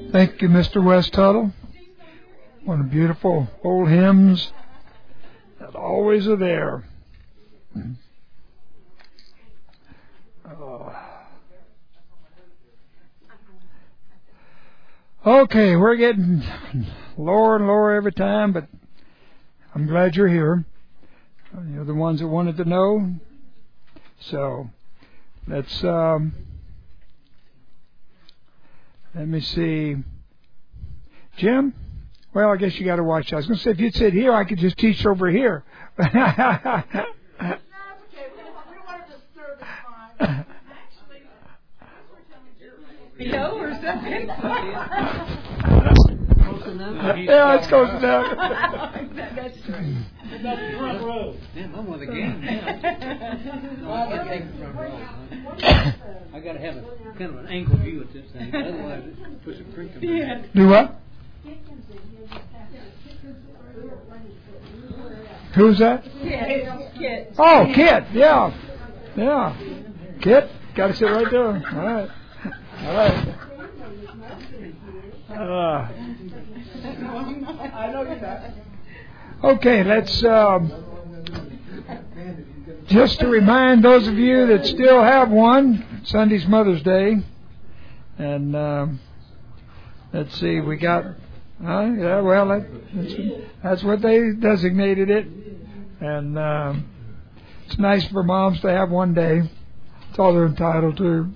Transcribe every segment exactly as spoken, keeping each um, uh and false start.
Thank you, Mister West Tuttle. One of the beautiful old hymns that always are there. Uh, okay, we're getting lower and lower every time, but I'm glad you're here. You're the ones that wanted to know. So let's um, let me see, Jim. Well, I guess you got to watch. I was going to say if you'd sit here, I could just teach over here. No, it's okay. We don't want to disturb the time. Actually, we're telling you, or something. Yeah, it's close enough. That's true. That's the front row. Damn, I'm with the game now. Well, I take the front row. I got to have a kind of an angle view at this thing, otherwise it puts a creak in my head. Do what? Who's that? Kit. Kit. Oh, Kit. Yeah. Yeah. Kit, got to sit right there. All right. All right. Uh, I know you're not. okay, let's um, just to remind those of you that still have one, Sunday's Mother's Day, and um, let's see, we got, uh, yeah, well, that, that's, that's what they designated it, and um, it's nice for moms to have one day. That's all they're entitled to.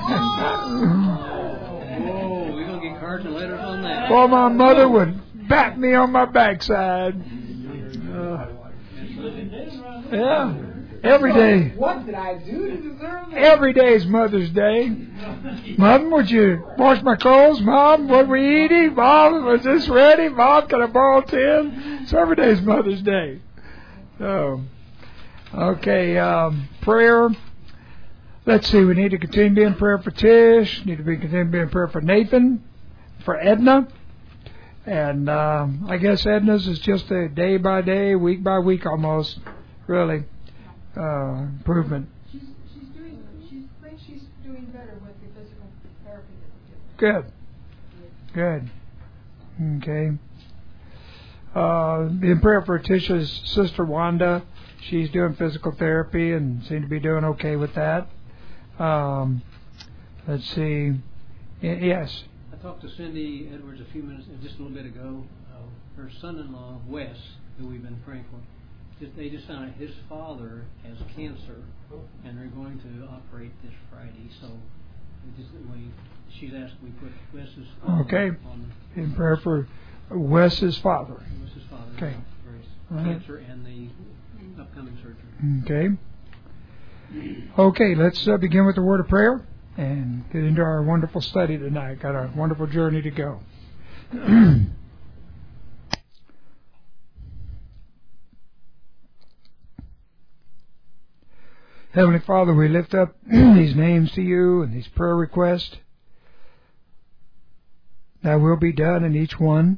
Cards and letters on that. Well, my mother would bat me on my backside. Uh, yeah, every day. What did I do to deserve that? Every day is Mother's Day. Mom, would you wash my clothes? Mom, what we eating? Mom, was this ready? Mom, can I borrow ten? So every day is Mother's Day. So, okay, um, prayer. Let's see, we need to continue to be in prayer for Tish. Need to be continue to be in prayer for Nathan. For Edna, and um, I guess Edna's is just a day by day, week by week almost, really, uh, improvement. She's she's doing she thinks she's doing better with the physical therapy Good, that good, okay. Uh, be in prayer for Tisha's sister Wanda. She's doing physical therapy and seems to be doing okay with that. Um, let's see, yes. I talked to Cindy Edwards a few minutes, just a little bit ago. Uh, her son-in-law, Wes, who we've been praying for, just, they just found out his father has cancer, and they're going to operate this Friday. So, we just, we, she's asked we put Wes's father Okay. on In prayer for Wes's father. Wes's father. Okay. For his All right. cancer and the upcoming surgery. Okay. Okay, let's uh, begin with the word of prayer and get into our wonderful study tonight. Got a wonderful journey to go. Heavenly Father, we lift up these names to you and these prayer requests. Thy will be done in each one.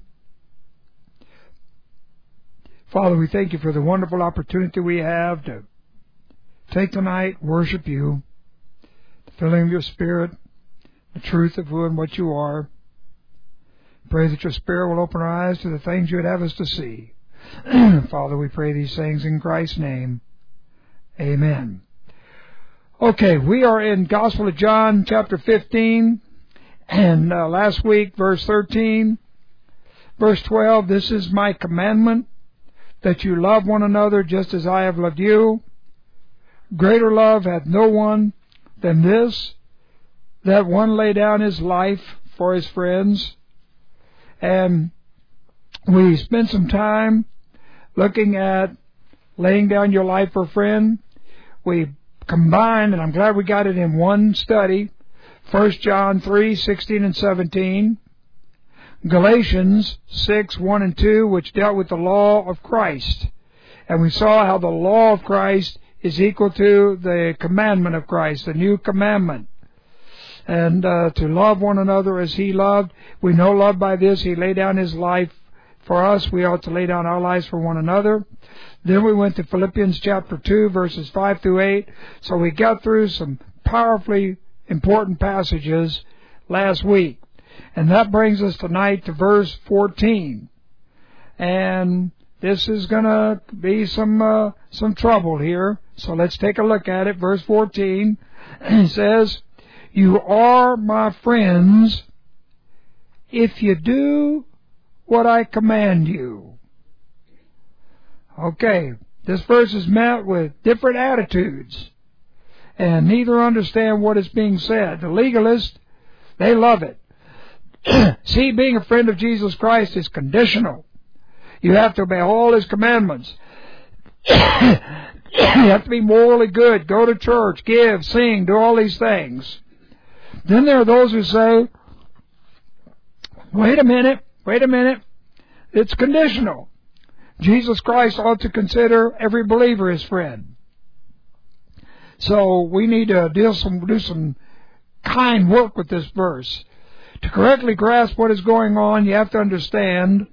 Father, we thank you for the wonderful opportunity we have to take tonight, worship you, the filling of your Spirit, the truth of who and what you are. Pray that your Spirit will open our eyes to the things you would have us to see. Father, we pray these things in Christ's name. Amen. Okay, we are in Gospel of John, chapter fifteen, and uh, last week, verse thirteen, verse twelve, this is my commandment, that you love one another just as I have loved you. Greater love hath no one than this, that one lay down his life for his friends. And we spent some time looking at laying down your life for a friend. We combined, and I'm glad we got it in one study, First John three, sixteen and seventeen, Galatians six, one and two, which dealt with the law of Christ. And we saw how the law of Christ is equal to the commandment of Christ, the new commandment. And uh, to love one another as He loved. We know love by this. He laid down His life for us. We ought to lay down our lives for one another. Then we went to Philippians chapter two, verses five through eight. So we got through some powerfully important passages last week. And that brings us tonight to verse fourteen. And this is going to be some uh, some trouble here. So let's take a look at it. Verse fourteen. It says, "You are my friends if you do what I command you." Okay, this verse is met with different attitudes, and neither understand what is being said. The legalists, they love it. See, being a friend of Jesus Christ is conditional. You have to obey all His commandments. You have to be morally good, go to church, give, sing, do all these things. Then there are those who say, wait a minute, wait a minute, it's conditional. Jesus Christ ought to consider every believer his friend. So we need to deal some, do some kind work with this verse. To correctly grasp what is going on, you have to understand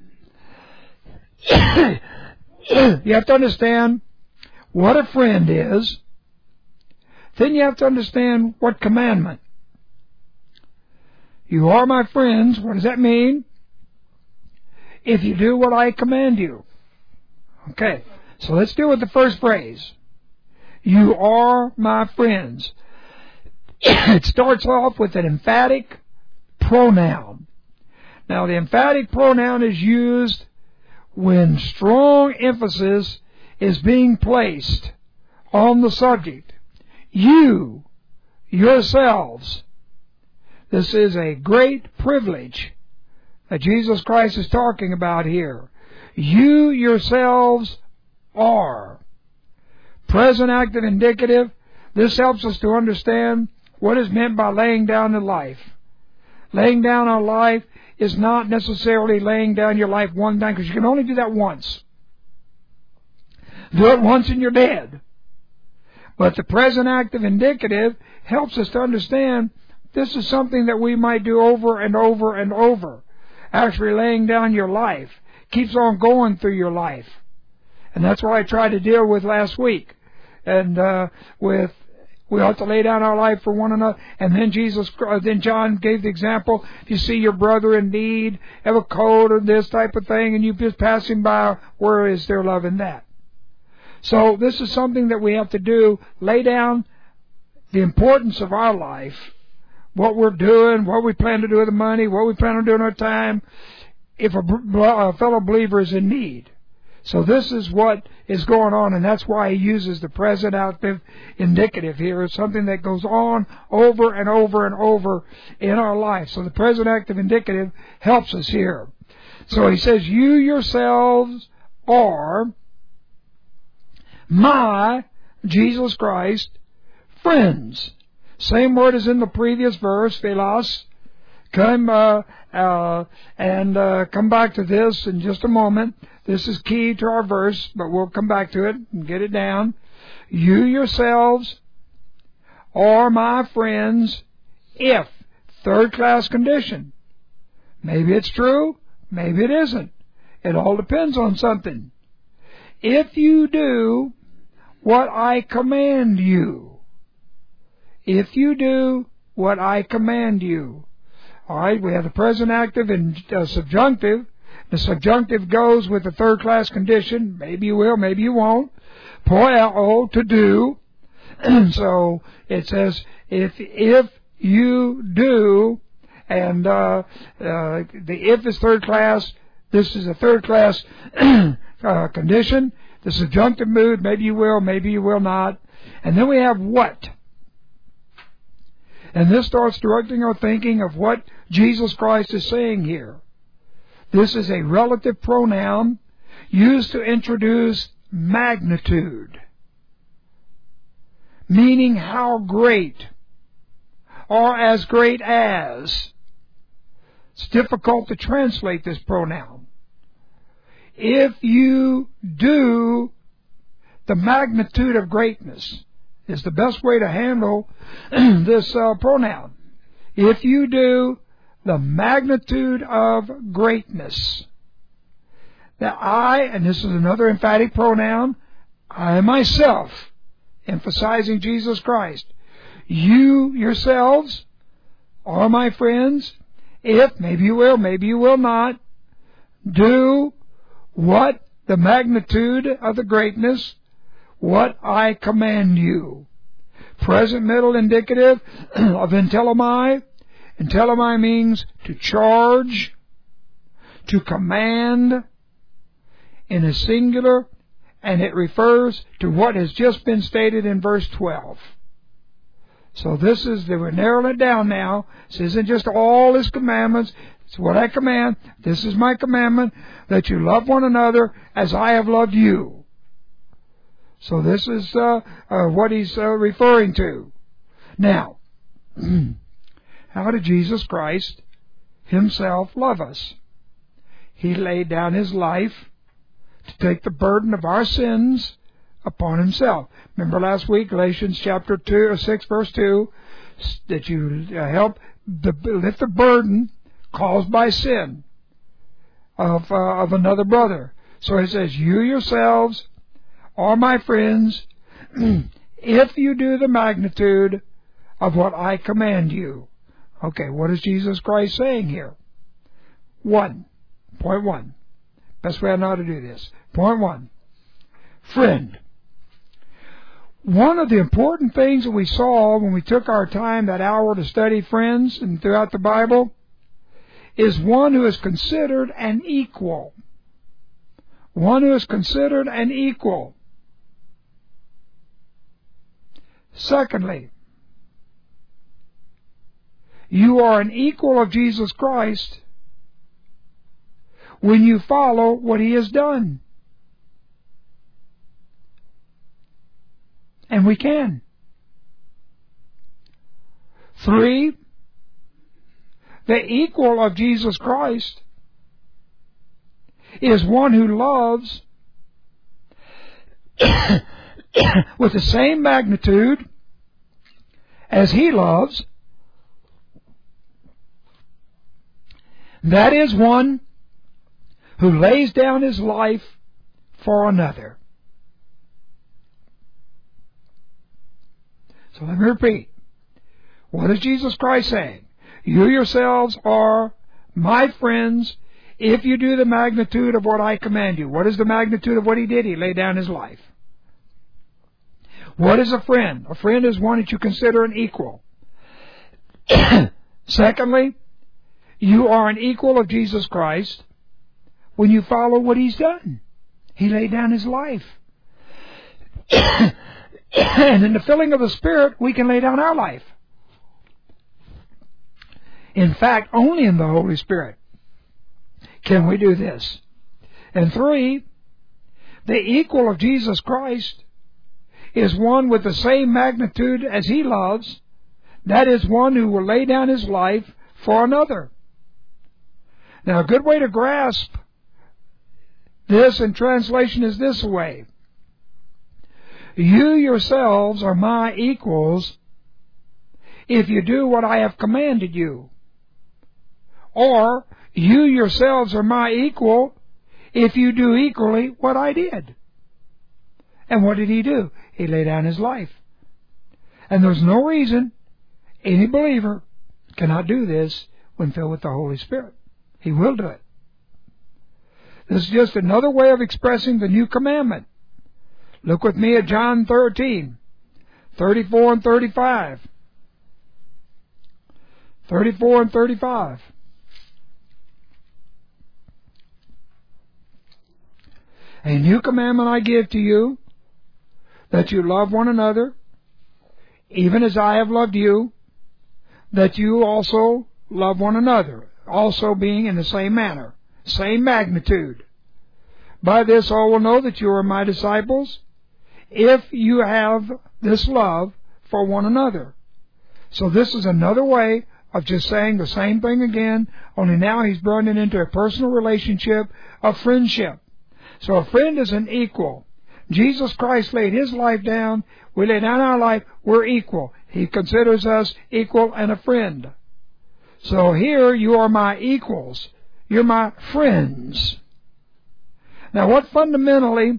you have to understand what a friend is. Then you have to understand what commandment. You are my friends. What does that mean? If you do what I command you. Okay, so let's deal with the first phrase. You are my friends. It starts off with an emphatic pronoun. Now, the emphatic pronoun is used when strong emphasis is being placed on the subject. You, yourselves. This is a great privilege that Jesus Christ is talking about here. You yourselves are. Present active indicative. This helps us to understand what is meant by laying down the life. Laying down our life is not necessarily laying down your life one time, because you can only do that once. Do it once and you're dead. But the present active indicative helps us to understand this is something that we might do over and over and over. Actually laying down your life. Keeps on going through your life. And that's what I tried to deal with last week. And uh, with we ought to lay down our life for one another. And then Jesus, uh, then John gave the example. If you see your brother in need, have a coat or this type of thing, and you just pass him by, where is their love in that? So this is something that we have to do. Lay down the importance of our life, what we're doing, what we plan to do with the money, what we plan on doing with our time, if a, a fellow believer is in need. So this is what is going on, and that's why he uses the present active indicative here. It's something that goes on over and over and over in our life. So the present active indicative helps us here. So he says, you yourselves are my, Jesus Christ, friends. Same word as in the previous verse, philos. Come uh, uh, and uh, come back to this in just a moment. This is key to our verse, but we'll come back to it and get it down. You yourselves are my friends if, third class condition. Maybe it's true, maybe it isn't. It all depends on something. If you do what I command you. If you do what I command you. All right, we have the present active and uh, subjunctive. The subjunctive goes with the third class condition. Maybe you will, maybe you won't. Poeo, to do. So it says, if if you do, and uh, uh, the if is third class. This is a third class uh, condition. The subjunctive mood, maybe you will, maybe you will not. And then we have what. And this starts directing our thinking of what Jesus Christ is saying here. This is a relative pronoun used to introduce magnitude, meaning how great, or as great as. It's difficult to translate this pronoun. If you do, the magnitude of greatness is the best way to handle this uh, pronoun. If you do, the magnitude of greatness. That I, and this is another emphatic pronoun, I myself, emphasizing Jesus Christ. You yourselves are my friends if, maybe you will, maybe you will not, do what the magnitude of the greatness, what I command you. Present, middle, indicative of entelomai. Entelomai means to charge, to command in a singular, and it refers to what has just been stated in verse twelve. So this is, we're narrowing it down now. This isn't just all His commandments. It's what I command. This is my commandment, that you love one another as I have loved you. So this is uh, uh, what He's uh, referring to. Now, how did Jesus Christ Himself love us? He laid down His life to take the burden of our sins upon Himself. Remember last week, Galatians chapter two, or six, verse two, that you uh, help the, lift the burden caused by sin of uh, of another brother. So He says, you yourselves are my friends if you do the magnitude of what I command you. Okay, what is Jesus Christ saying here? One. Point one. Best way I know how to do this. Point one. Friend. One of the important things that we saw when we took our time, that hour, to study friends and throughout the Bible, is one who is considered an equal. One who is considered an equal. Secondly, you are an equal of Jesus Christ when you follow what He has done. And we can. Three, the equal of Jesus Christ is one who loves with the same magnitude as He loves. That is one who lays down his life for another. So let me repeat. What is Jesus Christ saying? You yourselves are my friends if you do the magnitude of what I command you. What is the magnitude of what He did? He laid down His life. What is a friend? A friend is one that you consider an equal. Secondly, you are an equal of Jesus Christ when you follow what He's done. He laid down His life. And in the filling of the Spirit, we can lay down our life. In fact, only in the Holy Spirit can we do this. And three, the equal of Jesus Christ is one with the same magnitude as He loves. That is one who will lay down his life for another. Now, a good way to grasp this in translation is this way. You yourselves are my equals if you do what I have commanded you. Or, you yourselves are my equal if you do equally what I did. And what did He do? He laid down His life. And there's no reason any believer cannot do this when filled with the Holy Spirit. He will do it. This is just another way of expressing the new commandment. Look with me at John thirteen, thirty-four and thirty-five. thirty-four and thirty-five. A new commandment I give to you, that you love one another, even as I have loved you, that you also love one another, also being in the same manner, same magnitude. By this all will know that you are my disciples, if you have this love for one another. So this is another way of just saying the same thing again, only now He's brought it into a personal relationship of friendship. So a friend is an equal. Jesus Christ laid His life down. We lay down our life. We're equal. He considers us equal and a friend. So here you are my equals. You're my friends. Now what fundamentally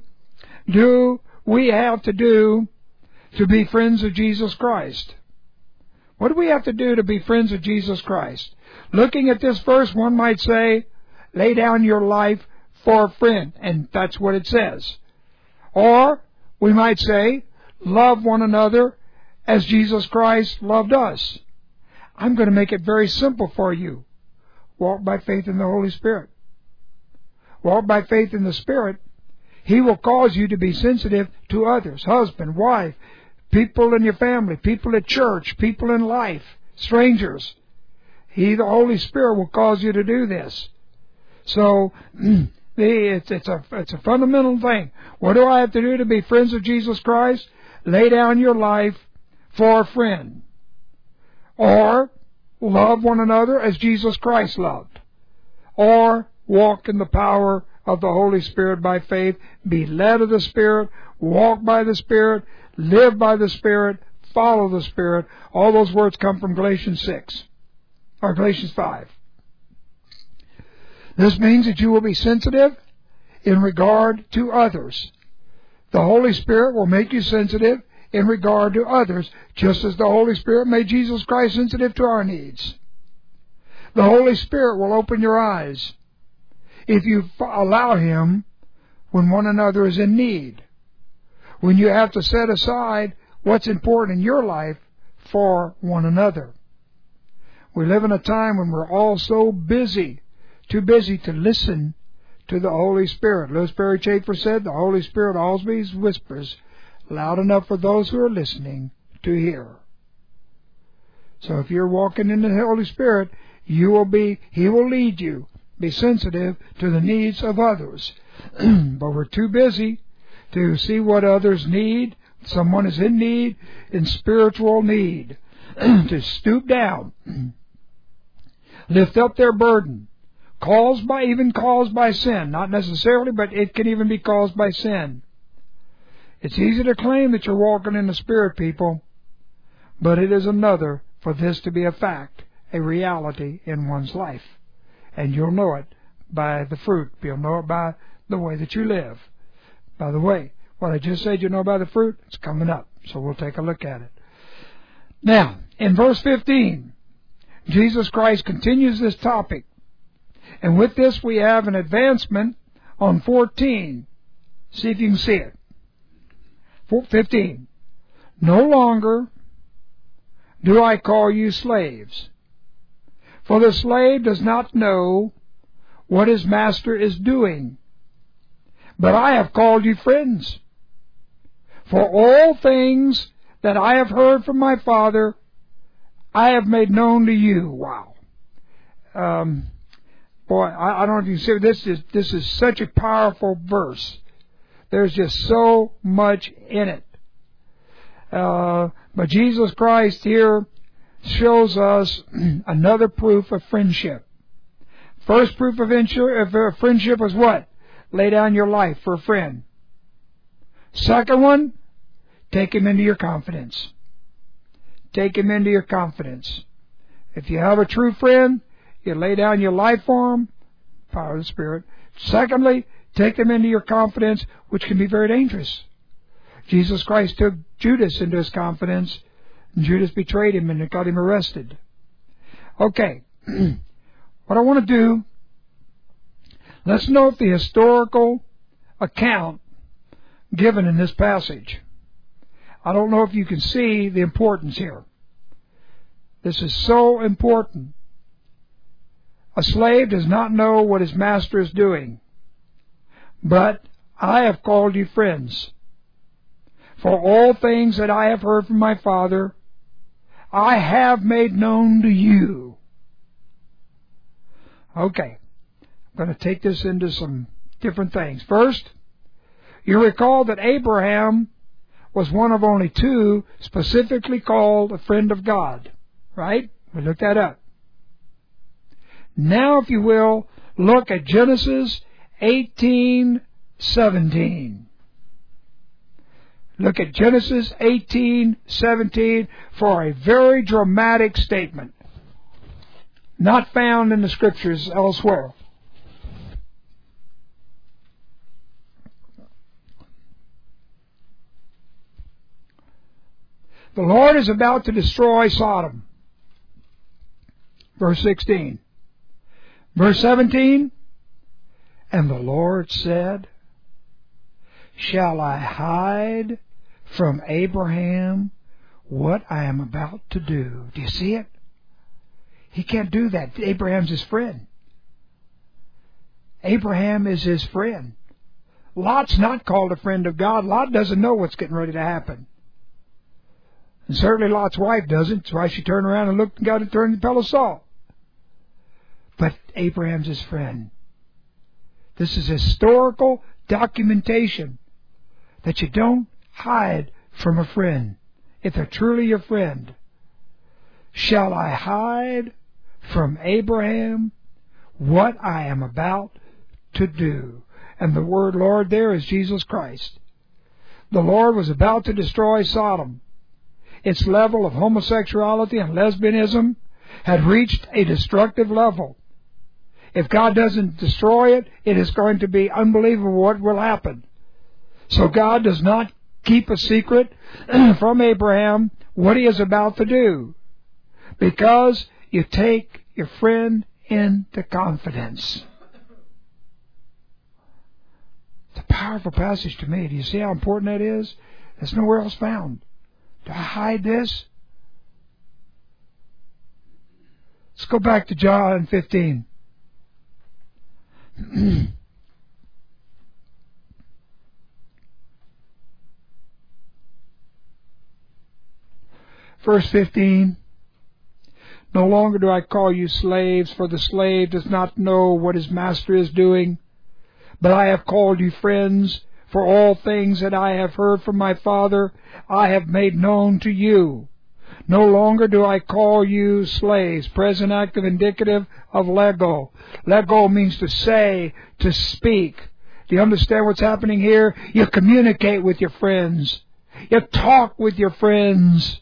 do we have to do to be friends of Jesus Christ? What do we have to do to be friends of Jesus Christ? Looking at this verse, one might say, lay down your life for a friend, and that's what it says. Or we might say, love one another as Jesus Christ loved us. I'm going to make it very simple for you. Walk by faith in the Holy Spirit. Walk by faith in the Spirit. He will cause you to be sensitive to others, husband, wife, people in your family, people at church, people in life, strangers. He, the Holy Spirit, will cause you to do this. So, it's, it's, a, it's a fundamental thing. What do I have to do to be friends of Jesus Christ? Lay down your life for a friend. Or love one another as Jesus Christ loved. Or walk in the power of the Holy Spirit by faith. Be led of the Spirit. Walk by the Spirit. Live by the Spirit. Follow the Spirit. All those words come from Galatians six. Or Galatians five. This means that you will be sensitive in regard to others. The Holy Spirit will make you sensitive in regard to others, just as the Holy Spirit made Jesus Christ sensitive to our needs. The Holy Spirit will open your eyes if you allow Him when one another is in need, when you have to set aside what's important in your life for one another. We live in a time when we're all so busy, too busy to listen to the Holy Spirit. Lewis Perry Chafer said, the Holy Spirit always whispers loud enough for those who are listening to hear. So if you're walking in the Holy Spirit, you will be, He will lead you. Be sensitive to the needs of others. But we're too busy to see what others need. Someone is in need, in spiritual need, to stoop down, lift up their burden, caused by, even caused by sin. Not necessarily, but it can even be caused by sin. It's easy to claim that you're walking in the Spirit, people, but it is another for this to be a fact, a reality in one's life. And you'll know it by the fruit. You'll know it by the way that you live. By the way, what I just said you know by the fruit, it's coming up. So we'll take a look at it. Now, in verse fifteen, Jesus Christ continues this topic. And with this we have an advancement on fourteen. See if you can see it. fifteen. No longer do I call you slaves, for the slave does not know what his master is doing. But I have called you friends. For all things that I have heard from my Father, I have made known to you. Wow. Um, boy, I, I don't know if you see, this is, this is such a powerful verse. There's just so much in it. Uh, but Jesus Christ here shows us another proof of friendship. First proof of friendship was what? Lay down your life for a friend. Second one, take him into your confidence. Take him into your confidence. If you have a true friend, you lay down your life for him, power of the Spirit. Secondly, take them into your confidence, which can be very dangerous. Jesus Christ took Judas into His confidence, and Judas betrayed Him and got him arrested. Okay, what I want to do, let's note the historical account given in this passage. I don't know if you can see the importance here. This is so important. A slave does not know what his master is doing. But I have called you friends. For all things that I have heard from my Father, I have made known to you. Okay, I'm going to take this into some different things. First, you recall that Abraham was one of only two specifically called a friend of God. Right? We looked that up. Now, if you will, look at Genesis eighteen seventeen. Look at Genesis eighteen seventeen for a very dramatic statement, not found in the Scriptures elsewhere. The Lord is about to destroy Sodom. Verse sixteen. Verse seventeen. And the Lord said, shall I hide from Abraham what I am about to do? Do you see it? He can't do that. Abraham's his friend. Abraham is his friend. Lot's not called a friend of God. Lot doesn't know what's getting ready to happen. And certainly Lot's wife doesn't. That's why she turned around and looked and got to turn the pillow of salt. But Abraham's his friend. This is historical documentation that you don't hide from a friend if they're truly your friend. Shall I hide from Abraham what I am about to do? And the word Lord there is Jesus Christ. The Lord was about to destroy Sodom. Its level of homosexuality and lesbianism had reached a destructive level. If God doesn't destroy it, it is going to be unbelievable what will happen. So God does not keep a secret from Abraham what he is about to do, because you take your friend into confidence. It's a powerful passage to me. Do you see how important that is? It's nowhere else found. Do I hide this? Let's go back to John fifteen. Verse fifteen. No longer do I call you slaves, for the slave does not know what his master is doing. But I have called you friends, for all things that I have heard from my Father I have made known to you. No longer do I call you slaves. Present active indicative of lego. Lego means to say, to speak. Do you understand what's happening here? You communicate with your friends. You talk with your friends.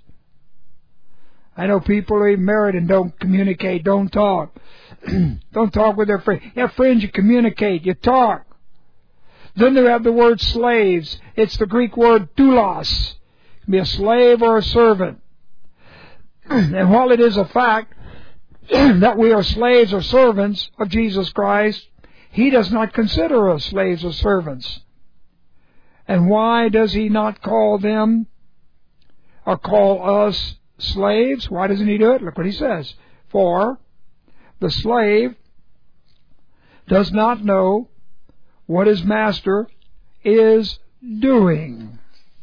I know people who are married and don't communicate, don't talk. Don't talk with their friends. You have friends, you communicate, you talk. Then they have the word slaves. It's the Greek word doulos. It can be a slave or a servant. And while it is a fact that we are slaves or servants of Jesus Christ, He does not consider us slaves or servants. And why does He not call them or call us slaves? Why doesn't He do it? Look what He says. For the slave does not know what his master is doing.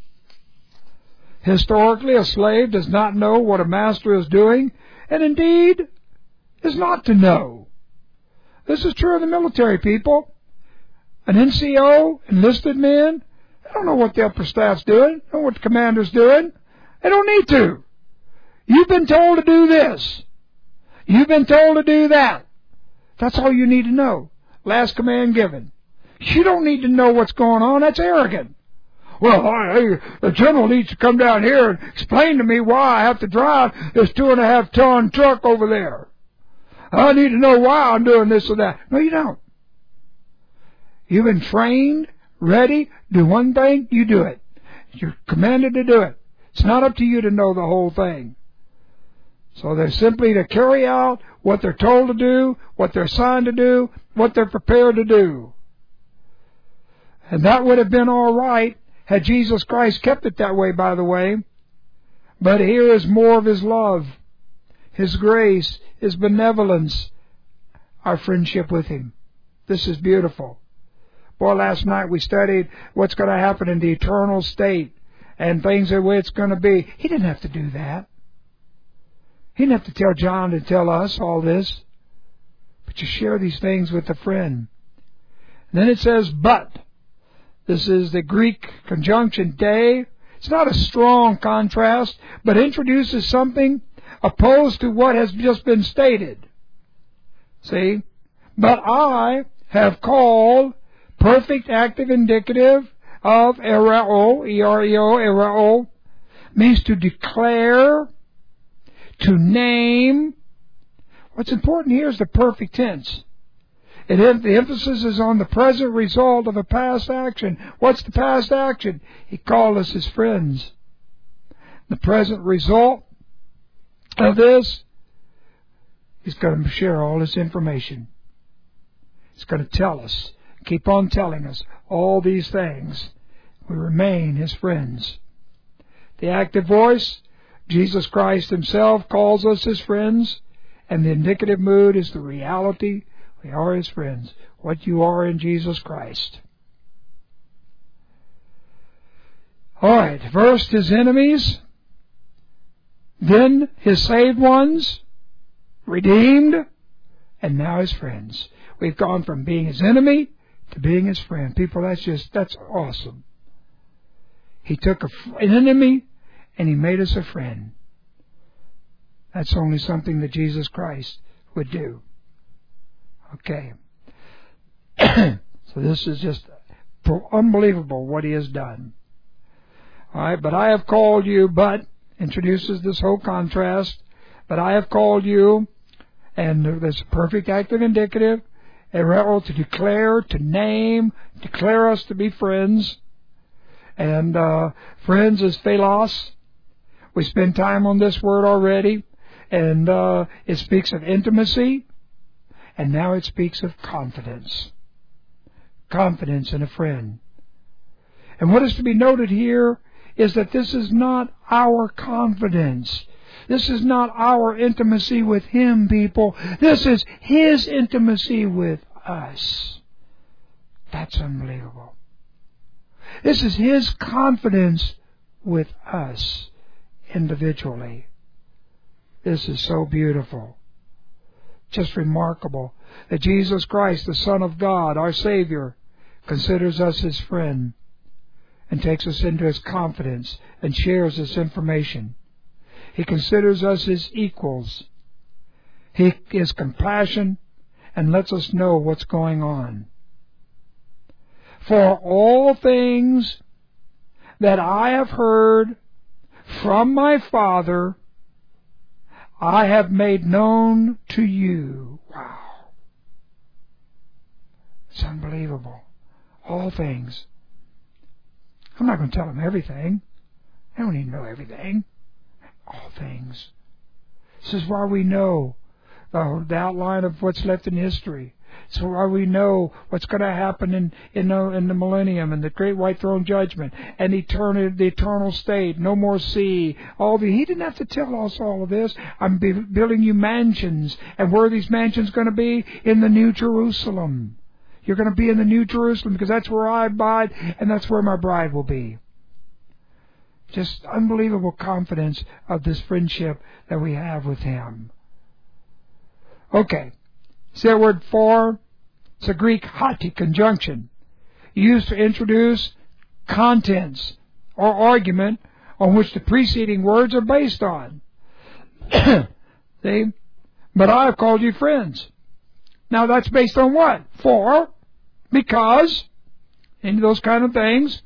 Historically, a slave does not know what a master is doing, and indeed is not to know. This is true of the military people. An N C O, enlisted men, they don't know what the upper staff's doing, they don't know what the commander's doing. They don't need to. You've been told to do this. You've been told to do that. That's all you need to know. Last command given. You don't need to know what's going on. That's arrogant. Well, I, I, the general needs to come down here and explain to me why I have to drive this two and a half ton truck over there. I need to know why I'm doing this or that. No, you don't. You've been trained, ready, do one thing, you do it. You're commanded to do it. It's not up to you to know the whole thing. So they're simply to carry out what they're told to do, what they're assigned to do, what they're prepared to do. And that would have been all right had Jesus Christ kept it that way, by the way. But here is more of His love, His grace, His benevolence, our friendship with Him. This is beautiful. Boy, last night we studied what's going to happen in the eternal state and things the way it's going to be. He didn't have to do that. He didn't have to tell John to tell us all this. But you share these things with a friend. And then it says, but. This is the Greek conjunction de. It's not a strong contrast, but introduces something opposed to what has just been stated. See? But I have called perfect active indicative of ereo, E R E O, ereo, means to declare, to name. What's important here is the perfect tense. It, the emphasis is on the present result of a past action. What's the past action? He called us His friends. The present result of this He's going to share all this information. He's going to tell us, keep on telling us all these things. We remain His friends. The active voice, Jesus Christ Himself calls us His friends, and the indicative mood is the reality. We are His friends. What you are in Jesus Christ. All right. First His enemies, then His saved ones, redeemed, and now His friends. We've gone from being His enemy to being His friend. People, that's just, that's awesome. He took a, an enemy and He made us a friend. That's only something that Jesus Christ would do. Okay. So this is just unbelievable what He has done. All right, but I have called you, but, introduces this whole contrast, but I have called you, and there's a perfect active indicative, errol, to declare, to name, declare us to be friends. And uh, friends is philos. We spent time on this word already, and uh, it speaks of intimacy, and now it speaks of confidence. Confidence in a friend. And what is to be noted here is that this is not our confidence. This is not our intimacy with Him, people. This is His intimacy with us. That's unbelievable. This is His confidence with us individually. This is so beautiful. Just remarkable that Jesus Christ, the Son of God, our Savior, considers us His friend and takes us into His confidence and shares this information. He considers us His equals. He is compassion and lets us know what's going on. For all things that I have heard from my Father, I have made known to you. Wow. It's unbelievable. All things. I'm not going to tell them everything. I don't even know everything. All things. This is why we know the, the outline of what's left in history. So why we know what's going to happen in in the, in the millennium and the great white throne judgment and eternal, the eternal state, no more sea. All the He didn't have to tell us all of this. I'm be, building you mansions, and where are these mansions going to be? In the New Jerusalem. You're going to be in the New Jerusalem because that's where I abide and that's where my bride will be. Just unbelievable confidence of this friendship that we have with Him. Okay. See that word for? It's a Greek hati conjunction used to introduce contents or argument on which the preceding words are based on. See? But I have called you friends. Now that's based on what? For, because, and those kind of things.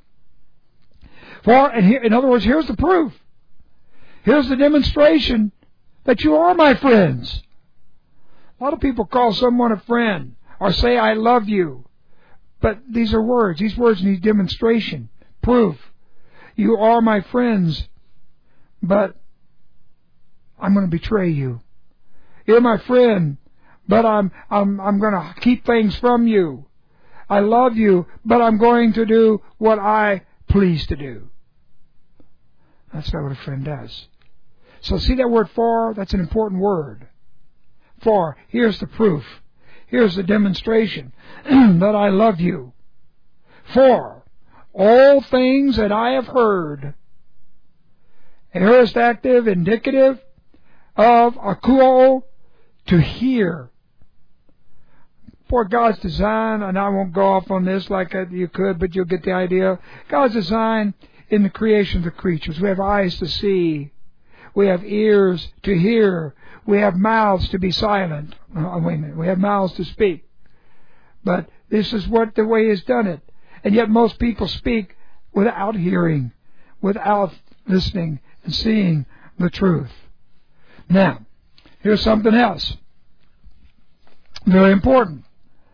For, and here, in other words, here's the proof. Here's the demonstration that you are my friends. A lot of people call someone a friend or say, I love you. But these are words. These words need demonstration, proof. You are my friends, but I'm going to betray you. You're my friend, but I'm I'm I'm going to keep things from you. I love you, but I'm going to do what I please to do. That's not what a friend does. So see that word for? That's an important word. For, here's the proof. Here's the demonstration that I love you. For all things that I have heard. Aorist active, indicative of akuo, to hear. For God's design, and I won't go off on this like you could, but you'll get the idea. God's design in the creation of the creatures. We have eyes to see. We have ears to hear. We have mouths to be silent. Oh, wait a minute. We have mouths to speak. But this is what the way He's done it. And yet most people speak without hearing, without listening and seeing the truth. Now, here's something else. Very important.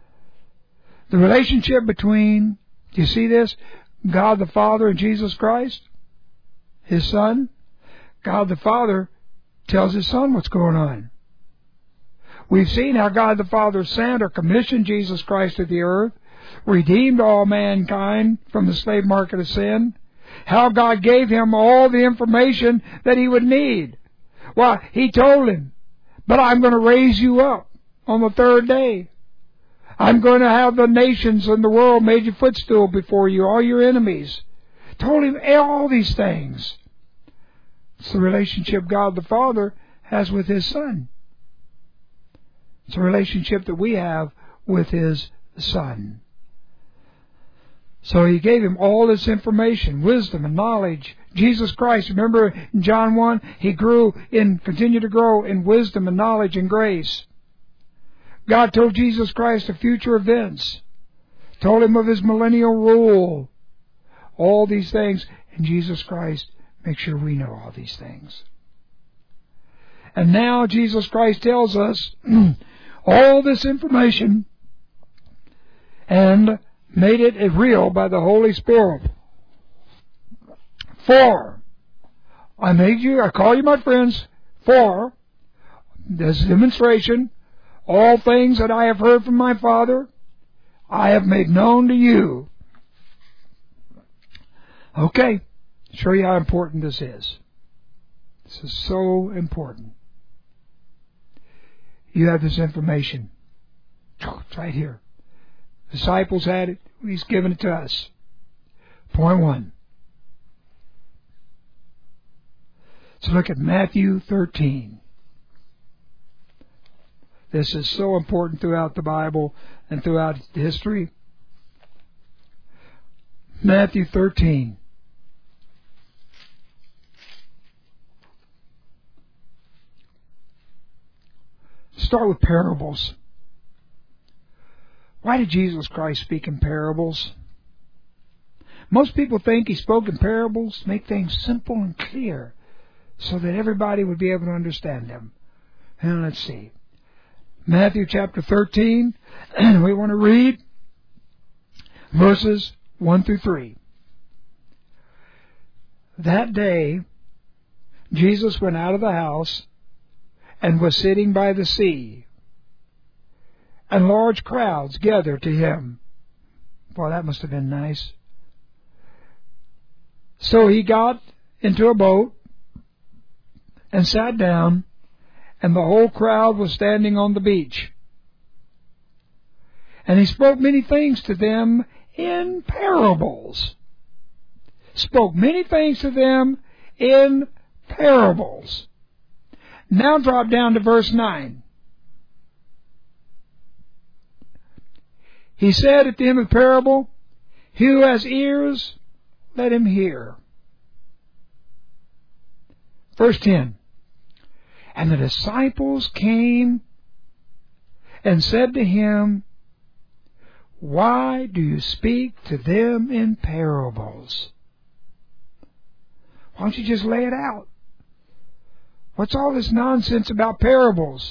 The relationship between, do you see this? God the Father and Jesus Christ, His Son. God the Father tells His Son what's going on. We've seen how God the Father sent or commissioned Jesus Christ to the earth, redeemed all mankind from the slave market of sin, how God gave him all the information that he would need. Well, he told him, but I'm going to raise you up on the third day. I'm going to have the nations in the world made your footstool before you, all your enemies. Told him all these things. It's the relationship God the Father has with His Son. It's a relationship that we have with His Son. So He gave him all this information, wisdom and knowledge. Jesus Christ, remember in John one, He grew in, continued to grow in wisdom and knowledge and grace. God told Jesus Christ of future events, told Him of His millennial rule, all these things, and Jesus Christ makes sure we know all these things. And now Jesus Christ tells us all this information and made it real by the Holy Spirit. For, I made you, I call you my friends, for this demonstration, all things that I have heard from my Father, I have made known to you. Okay, show you how important this is. This is so important. You have this information. It's right here. Disciples had it. He's given it to us. Point one. So look at Matthew thirteen. This is so important throughout the Bible and throughout history. Matthew thirteen. Start with parables. Why did Jesus Christ speak in parables? Most people think He spoke in parables to make things simple and clear so that everybody would be able to understand them. And let's see. Matthew chapter thirteen, and we want to read verses one through three. That day, Jesus went out of the house and was sitting by the sea, and large crowds gathered to Him. Boy, that must have been nice. So He got into a boat and sat down, and the whole crowd was standing on the beach. And He spoke many things to them in parables. Spoke many things to them in parables. Now drop down to verse nine. He said at the end of the parable, "He who has ears, let him hear." Verse ten. And the disciples came and said to Him, "Why do you speak to them in parables?" Why don't you just lay it out? What's all this nonsense about parables?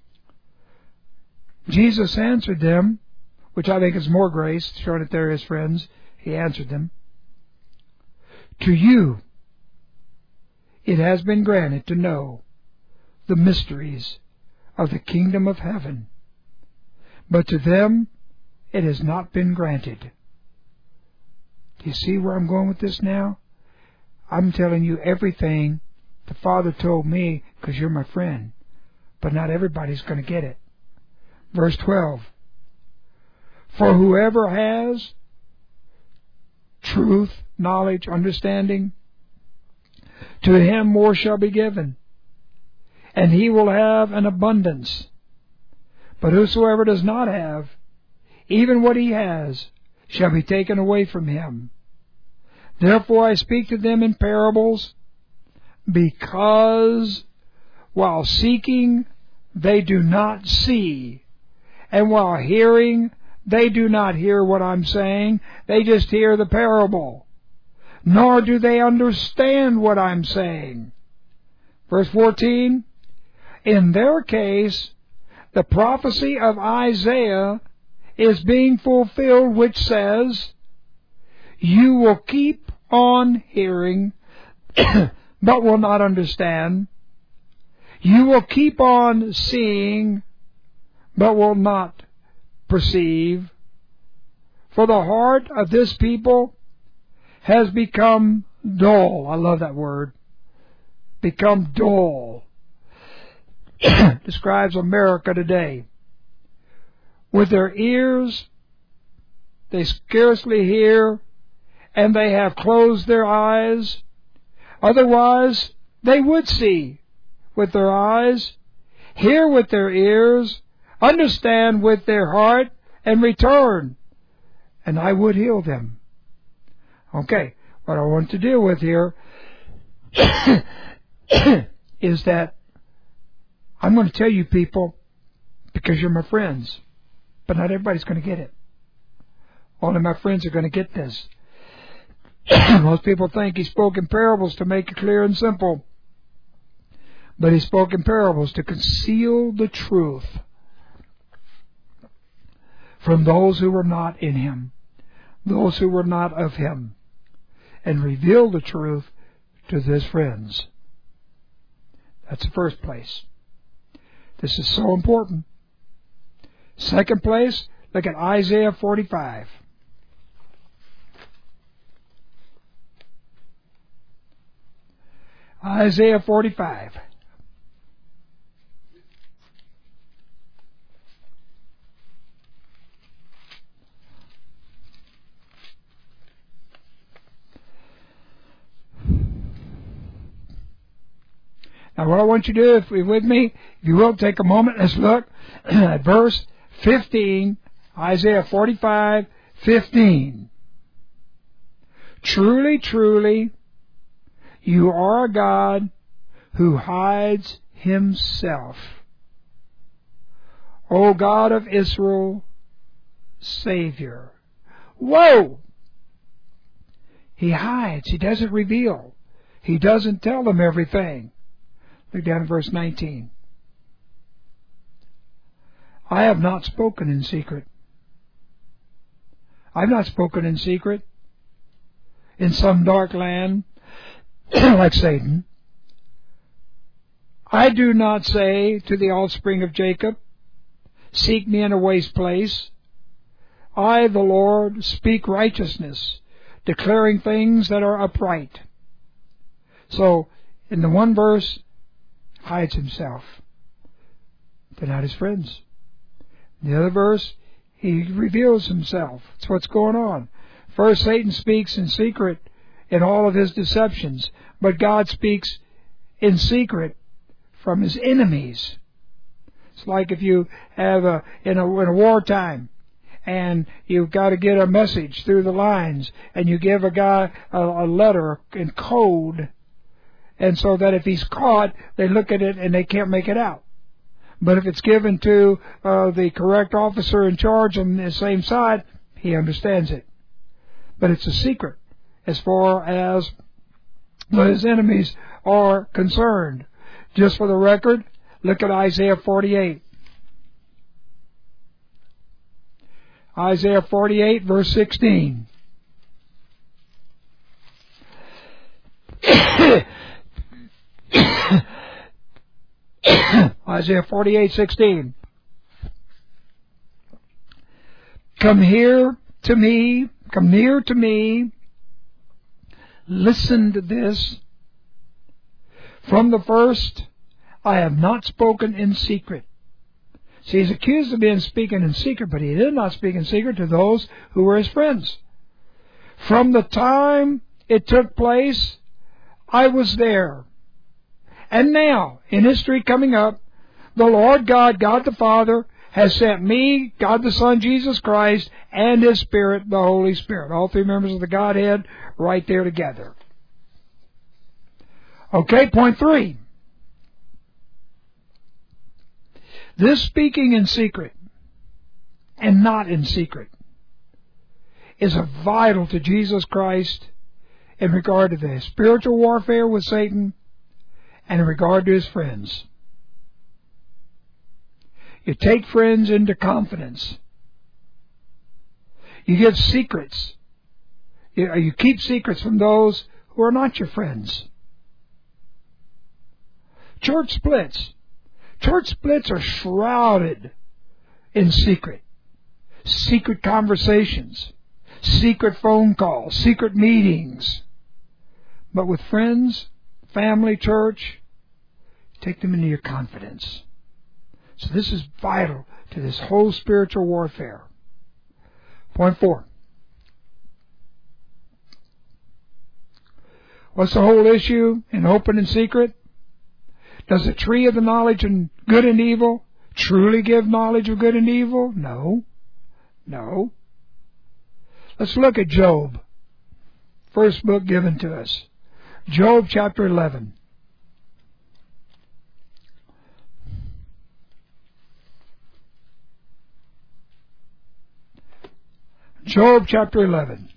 Jesus answered them, which I think is more grace, showing that they're His friends. He answered them, "To you it has been granted to know the mysteries of the kingdom of heaven, but to them it has not been granted." Do you see where I'm going with this now? I'm telling you everything the Father told me because you're my friend, but not everybody's going to get it. Verse twelve. For whoever has truth, knowledge, understanding, to him more shall be given, and he will have an abundance. But whosoever does not have, even what he has, shall be taken away from him. Therefore I speak to them in parables, because while seeking they do not see, and while hearing they do not hear what I'm saying. They just hear the parable, nor do they understand what I'm saying. Verse fourteen, in their case, the prophecy of Isaiah is being fulfilled, which says, "You will keep on hearing, but will not understand. You will keep on seeing, but will not perceive. For the heart of this people has become dull. I love that word. Become dull. Describes America today. With their ears, they scarcely hear, and they have closed their eyes. Otherwise, they would see with their eyes, hear with their ears, understand with their heart, and return, and I would heal them. Okay, what I want to deal with here is that I'm going to tell you people, because you're my friends, but not everybody's going to get it. Only my friends are going to get this. Most people think he spoke in parables to make it clear and simple. But he spoke in parables to conceal the truth from those who were not in him, those who were not of him, and reveal the truth to his friends. That's the first place. This is so important. Second place, look at Isaiah forty-five. Isaiah forty-five. Now what I want you to do, if you're with me, if you will, take a moment, let's look at verse fifteen, Isaiah forty-five, fifteen. Truly, truly, you are a God who hides himself. O God of Israel, Savior. Whoa! He hides. He doesn't reveal. He doesn't tell them everything. Look down at verse nineteen. I have not spoken in secret. I've not spoken in secret in some dark land like Satan. I do not say to the offspring of Jacob, seek me in a waste place. I, the Lord, speak righteousness, declaring things that are upright. So, in the one verse, hides himself. They're not his friends. In the other verse, he reveals himself. That's what's going on. First, Satan speaks in secret in all of his deceptions, but God speaks in secret from his enemies. It's like if you have a in a, in a wartime, and you've got to get a message through the lines, and you give a guy a, a letter in code, and so that if he's caught, they look at it and they can't make it out. But if it's given to uh, the correct officer in charge on the same side, he understands it. But it's a secret as far as his enemies are concerned. Just for the record, look at Isaiah forty-eight. Isaiah forty-eight, verse sixteen. Isaiah forty-eight, sixteen. Come here to me, come near to me, listen to this. From the first, I have not spoken in secret. See, he's accused of being speaking in secret, but he did not speak in secret to those who were his friends. From the time it took place, I was there. And now, in history coming up, the Lord God, God the Father, has sent me, God the Son, Jesus Christ, and His Spirit, the Holy Spirit. All three members of the Godhead right there together. Okay, point three. This speaking in secret and not in secret is vital to Jesus Christ in regard to the spiritual warfare with Satan and in regard to his friends. You take friends into confidence. You give secrets. You, you keep secrets from those who are not your friends. Church splits. Church splits are shrouded in secret. Secret conversations, secret phone calls, secret meetings. But with friends, family, church, take them into your confidence. So this is vital to this whole spiritual warfare. Point four. What's the whole issue in open and secret? Does the tree of the knowledge of good and evil truly give knowledge of good and evil? No. No. Let's look at Job. First book given to us. Job chapter eleven. Job chapter eleven.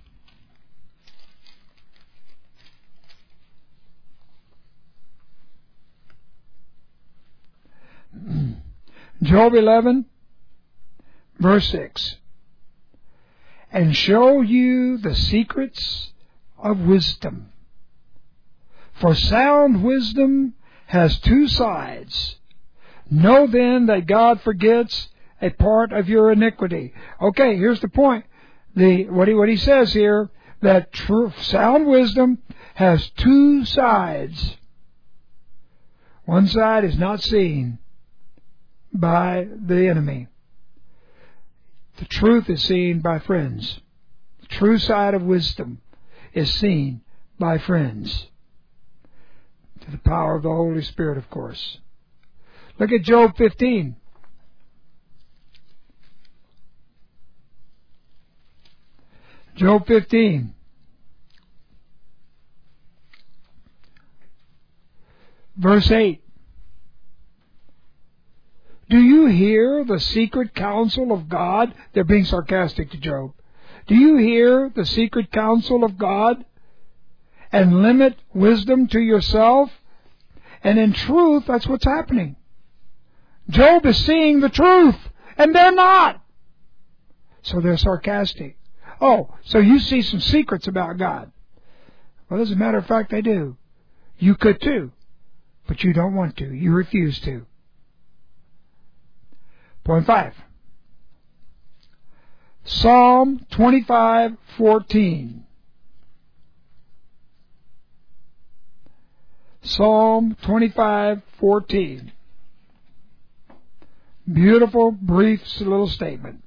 Job eleven, verse six. And show you the secrets of wisdom. For sound wisdom has two sides. Know then that God forgets a part of your iniquity. Okay, here's the point. The what he what he says here, that true sound wisdom has two sides. One side is not seen by the enemy. The truth is seen by friends. The true side of wisdom is seen by friends. To the power of the Holy Spirit, of course. Look at Job fifteen. Job fifteen. Verse eight. Do you hear the secret counsel of God? They're being sarcastic to Job. Do you hear the secret counsel of God and limit wisdom to yourself? And in truth, that's what's happening. Job is seeing the truth, and they're not. So they're sarcastic. Oh, so you see some secrets about God. Well, as a matter of fact, they do. You could too, but you don't want to. You refuse to. Point five. Psalm twenty-five fourteen. Psalm twenty-five fourteen. Beautiful, brief little statement.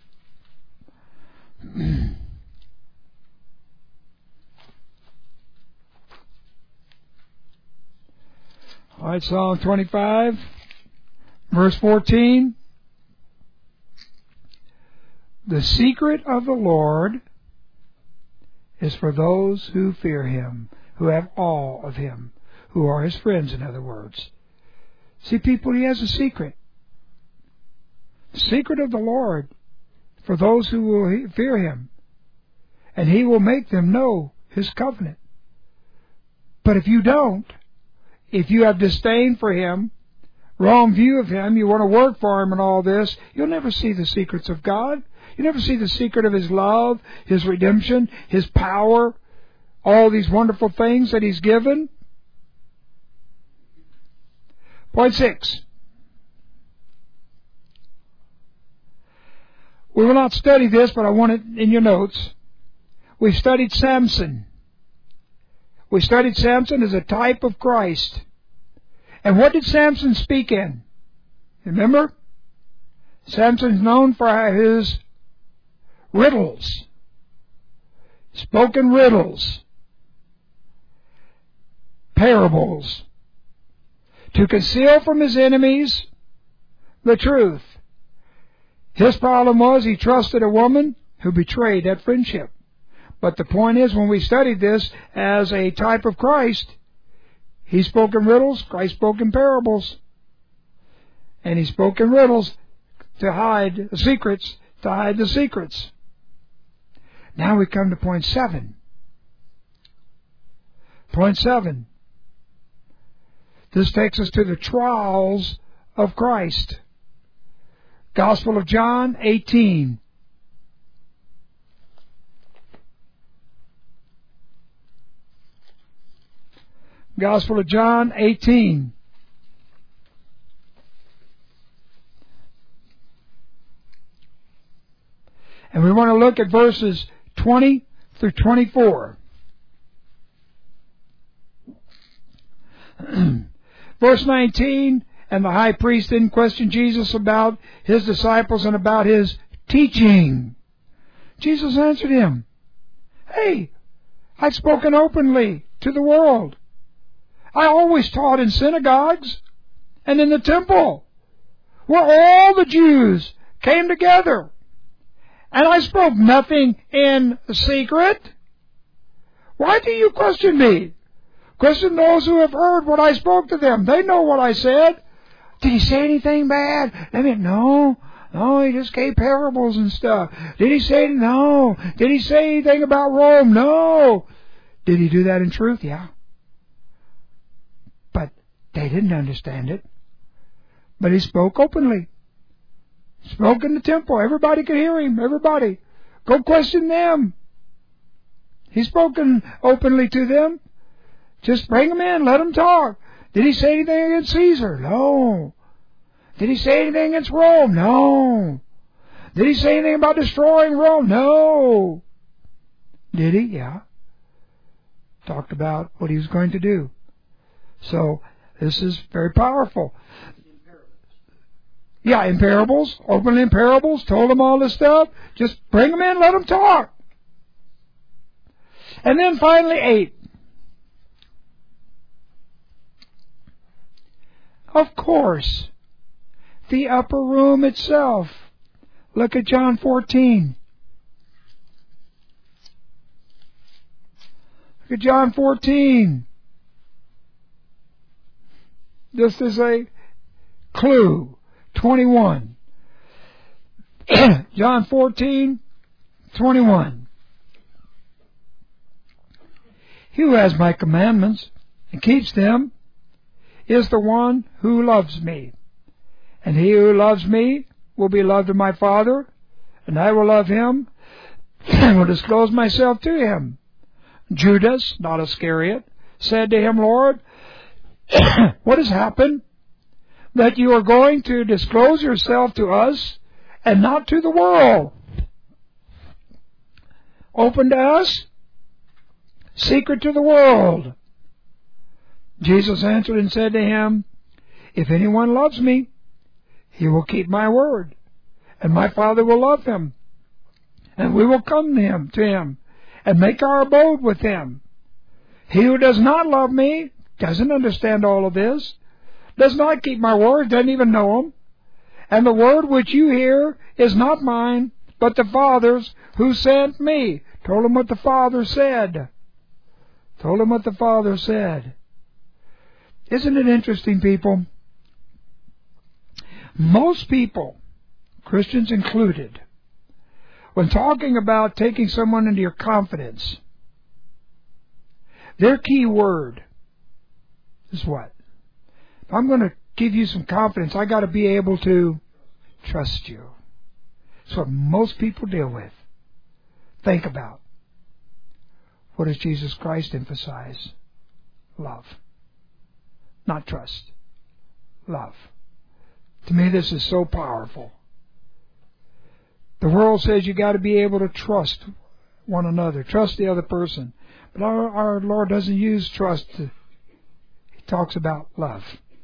All right, Psalm twenty-five, verse fourteen. The secret of the Lord is for those who fear Him, who have awe of Him, who are His friends, in other words. See, people, He has a secret. The secret of the Lord for those who will fear Him, and He will make them know His covenant. But if you don't, if you have disdain for Him, wrong view of Him, you want to work for Him and all this, you'll never see the secrets of God. You never see the secret of His love, His redemption, His power, all these wonderful things that He's given. Point six. We will not study this, but I want it in your notes. We studied Samson. We studied Samson as a type of Christ. And what did Samson speak in? Remember? Samson's known for his riddles. Spoken riddles. Parables. To conceal from his enemies the truth. His problem was he trusted a woman who betrayed that friendship. But the point is, when we studied this as a type of Christ, He spoke in riddles, Christ spoke in parables. And He spoke in riddles to hide the secrets, to hide the secrets. Now we come to point seven. Point seven. This takes us to the trials of Christ. Gospel of John eighteen. Gospel of John eighteen. want to look at verses twenty through twenty-four. Verse nineteen, and the high priest didn't question Jesus about his disciples and about his teaching. Jesus answered him, "Hey, I've spoken openly to the world. I always taught in synagogues and in the temple, where all the Jews came together. And I spoke nothing in secret. Why do you question me? Question those who have heard what I spoke to them. They know what I said. Did he say anything bad? I mean, no. No, he just gave parables and stuff. Did he say, no. Did he say anything about Rome? No. Did he do that in truth? Yeah. But they didn't understand it. But he spoke openly. Spoke in the temple. Everybody could hear him. Everybody. Go question them. He spoken openly to them. Just bring them in. Let them talk. Did he say anything against Caesar? No. Did he say anything against Rome? No. Did he say anything about destroying Rome? No. Did he? Yeah. Talked about what he was going to do. So, this is very powerful. Yeah, in parables, openly in parables, told them all this stuff. Just bring them in, let them talk. And then finally, eight. Of course, the upper room itself. Look at John fourteen. Look at John fourteen. Just as a clue. twenty-one. John fourteen, twenty-one. He who has my commandments and keeps them is the one who loves me. And he who loves me will be loved of my Father, and I will love him and will disclose myself to him. Judas, not Iscariot, said to him, Lord, what has happened? That you are going to disclose yourself to us and not to the world. Open to us, secret to the world. Jesus answered and said to him, if anyone loves me, he will keep my word, and my Father will love him, and we will come to him, to him and make our abode with him. He who does not love me doesn't understand all of this, does not keep my word, doesn't even know them. And the word which you hear is not mine, but the Father's who sent me. Told him what the Father said. Told him what the Father said. Isn't it interesting, people? Most people, Christians included, when talking about taking someone into your confidence, their key word is what? If I'm going to give you some confidence, I got to be able to trust you. That's what most people deal with. Think about. What does Jesus Christ emphasize? Love. Not trust. Love. To me, this is so powerful. The world says you got to be able to trust one another, trust the other person. But our, our Lord doesn't use trust. To, he talks about love.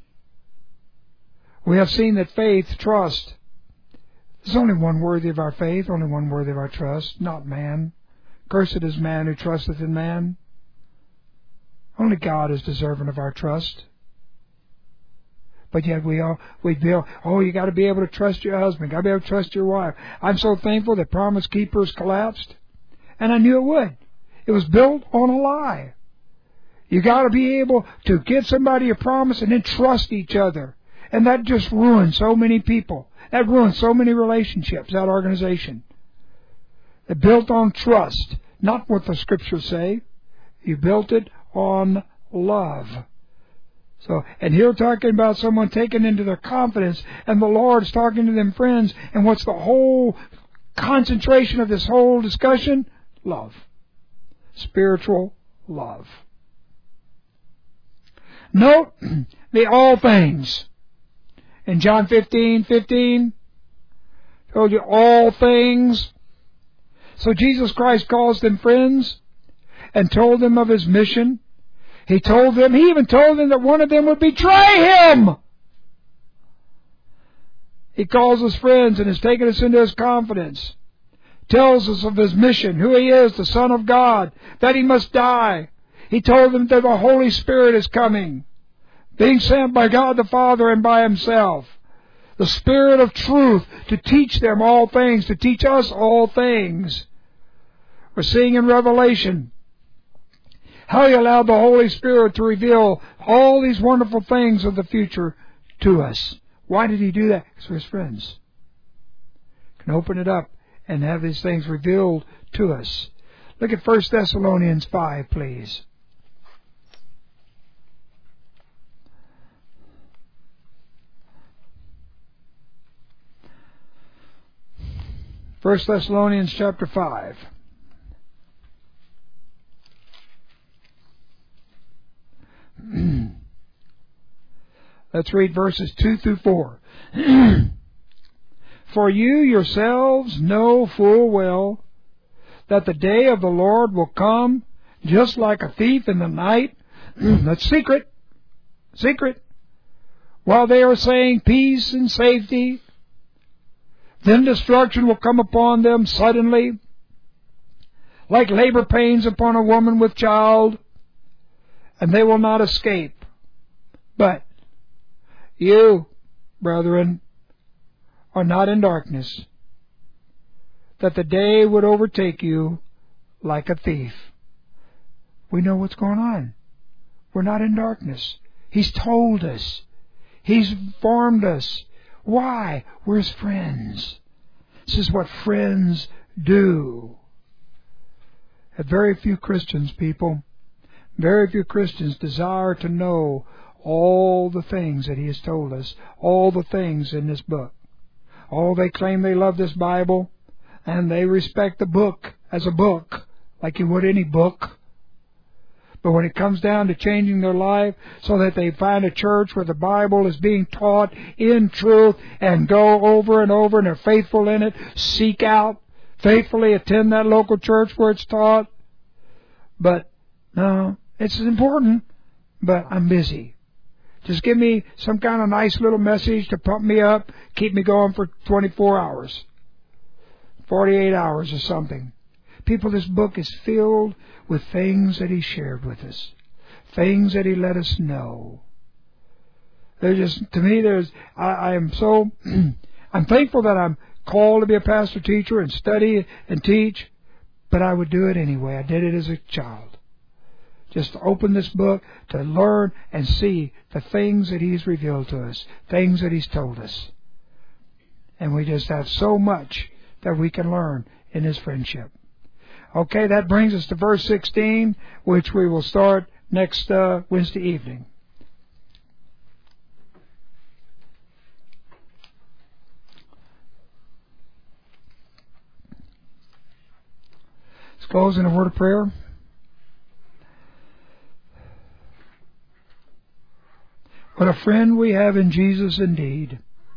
We have seen that faith, trust, there's only one worthy of our faith, only one worthy of our trust, not man. Cursed is man who trusteth in man. Only God is deserving of our trust. But yet we all, we feel, oh, you got to be able to trust your husband, got to be able to trust your wife. I'm so thankful that Promise Keepers collapsed, and I knew it would. It was built on a lie. You got to be able to give somebody a promise and then trust each other. And that just ruined so many people. That ruined so many relationships, that organization. It built on trust, not what the Scriptures say. You built it on love. So, and here talking about someone taken into their confidence, and the Lord's talking to them friends, and what's the whole concentration of this whole discussion? Love. Spiritual love. Note the all things. In John fifteen fifteen, told you all things So Jesus Christ calls them friends and told them of His mission. He told them, He even told them that one of them would betray Him. He calls us friends and has taken us into His confidence. Tells us of His mission, who He is, the Son of God, that He must die. He told them that the Holy Spirit is coming, being sent by God the Father and by Himself. The Spirit of truth to teach them all things, to teach us all things. We're seeing in Revelation how He allowed the Holy Spirit to reveal all these wonderful things of the future to us. Why did He do that? Because we're His friends. Can open it up and have these things revealed to us. Look at First Thessalonians five, please. First Thessalonians chapter five. Let's read verses two through four. For you yourselves know full well that the day of the Lord will come just like a thief in the night. That's secret. Secret. While they are saying peace and safety, then destruction will come upon them suddenly, like labor pains upon a woman with child, and they will not escape. But you, brethren, are not in darkness, that the day would overtake you like a thief. We know what's going on. We're not in darkness. He's told us. He's informed us. Why? We're His friends. This is what friends do. And very few Christians, people, very few Christians desire to know all the things that He has told us, all the things in this book. Oh, they claim they love this Bible, and they respect the book as a book, like you would any book. But when it comes down to changing their life so that they find a church where the Bible is being taught in truth and go over and over and are faithful in it, seek out, faithfully attend that local church where it's taught. But, no, it's important, but I'm busy. Just give me some kind of nice little message to pump me up, keep me going for twenty-four hours, forty-eight hours or something. People, this book is filled with things that He shared with us, things that He let us know. There's just, to me, there's, I, I am so, I'm thankful that I'm called to be a pastor teacher and study and teach, but I would do it anyway. I did it as a child. Just to open this book to learn and see the things that He's revealed to us, things that He's told us. And we just have so much that we can learn in His friendship. Okay, that brings us to verse sixteen, which we will start next uh, Wednesday evening. Let's close in a word of prayer. What a friend we have in Jesus indeed.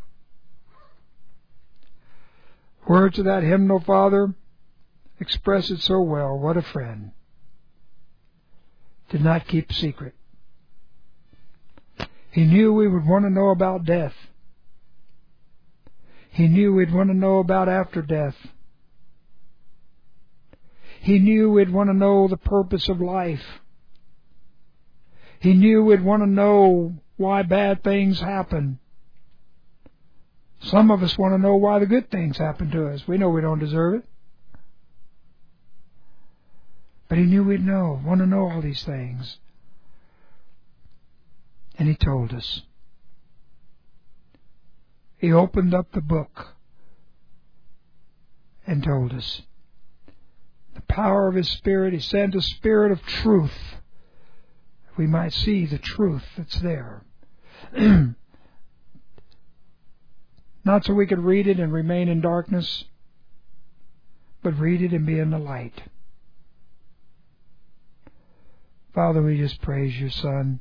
Words of that hymnal, Father, express it so well. What a friend. Did not keep secret. He knew we would want to know about death. He knew we'd want to know about after death. He knew we'd want to know the purpose of life. He knew we'd want to know why bad things happen. Some of us want to know why the good things happen to us. We know we don't deserve it. But He knew we'd know, want to know all these things. And He told us. He opened up the book and told us. The power of His Spirit, He sent a Spirit of truth. We might see the truth that's there. Not so we could read it and remain in darkness, but read it and be in the light. Father, we just praise Your Son.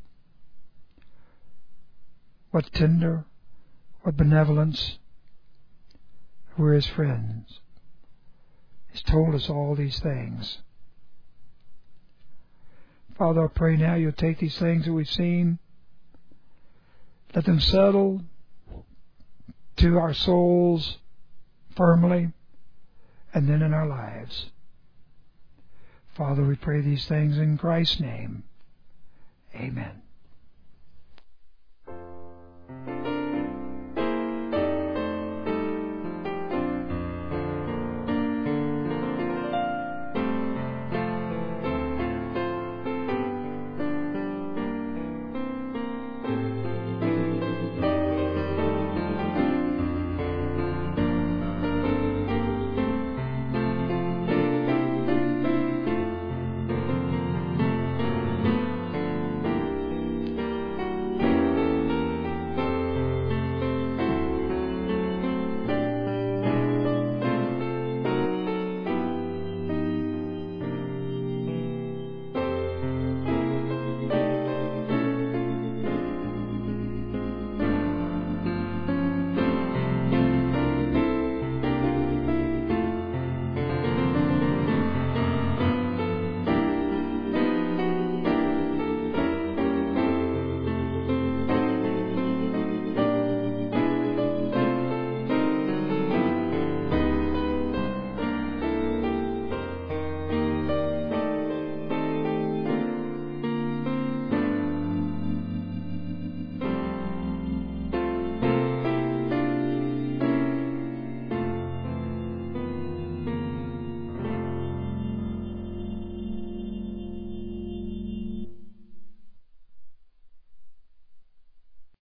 What tender, what benevolence. We're His friends. has told us all these things. Father, I pray now you'll take these things that we've seen, let them settle to our souls firmly, and then in our lives. Father, we pray these things in Christ's name. Amen.